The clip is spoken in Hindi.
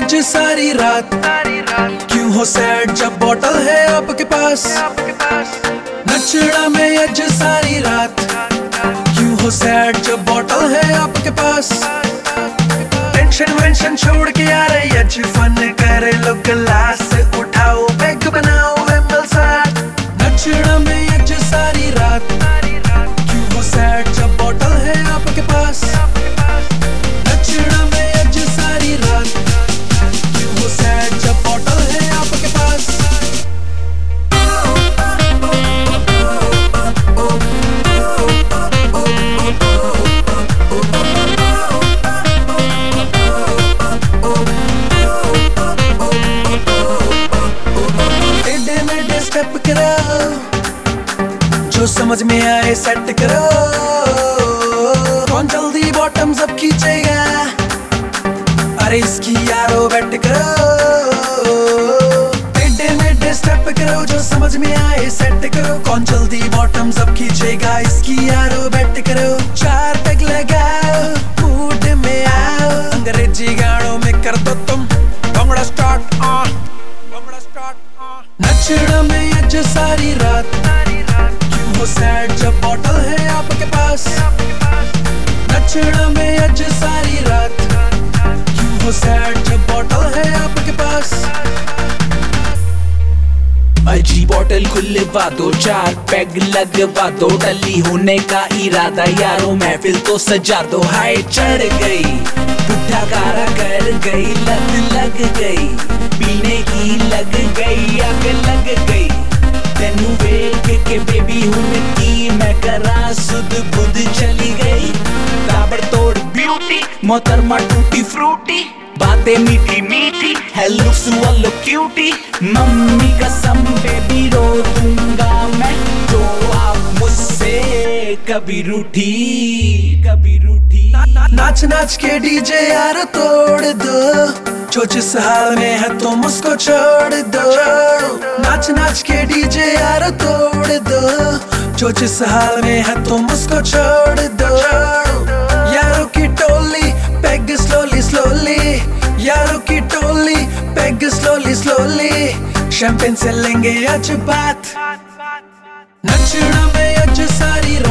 आज सारी रात। क्यों हो सैड जब बॉटल है आपके पास। नचना में आज सारी रात। क्यों हो सैड जब बॉटल है आपके पास। टेंशन वेंशन छोड़ के आ रही आज फन करे लो क्लास। उठाओ बैग बनाओ एमएल साथ। नचना में आज सारी रात। क्यों हो सैड जब बॉटल है आपके पास। नचना में आज सारी रात। क्यों हो सैड जब बॉटल है आपके पास। टेढ़े मेढ़े स्टेप करो जो समझ में आए सेट करो। कौन जल्दी बॉटम्स अप खींचेगा। अरे इसकी यारो बैठ करो। टेढ़े मेढ़े स्टेप करो जो समझ में आए सेट करो। कौन जल्दी बॉटम्स अप खींचेगा। इसकी यारो बैठ करो। चार पैग लगाओ मूड में आओ। अंग्रेजी गानों में कर दो तुम भंगड़ा स्टार्ट भंगड़ा स्टार्ट। नचना में आज सारी रात। क्यों हो सैड जब बॉटल है आपके पास। नचना में आज सारी रात। क्यों हो सैड जब बॉटल है आपके पास। अजी बॉटल खुलवा दो चार पैग लगवा दो। डली होने का इरादा यारो महफिल तो सजा दो। हाय चढ़ गई बुढ़ा गारा कर गई। लत लग गई पीने की लग गई। आग लग गई तेनू वेख के बेबी हुन की मैं करा सुध बुध चली गई। ताबड़तोड़ ब्यूटी मोहतरमा टूटी फ्रूटी। बातें मीठी मीठी है लुक्स वालो क्यूटी। मम्मी कसम बेबी रो दूंगा मैं जो आप मुझसे कभी रूठी कभी रूठी। नाच नाच के डीजे यार तोड़ दो। जो जिस हाल में है तुम उसको छोड़ दो। नाच नाच के डीजे यार तोड़ दो। जो जिस हाल में है तुम उसको छोड़ दो। यारों की टोली पैग स्लोली स्लोली। यारों की टोली पैग स्लोली स्लोली। शैंपेन से लेंगे आज बात। नचना में आज सारी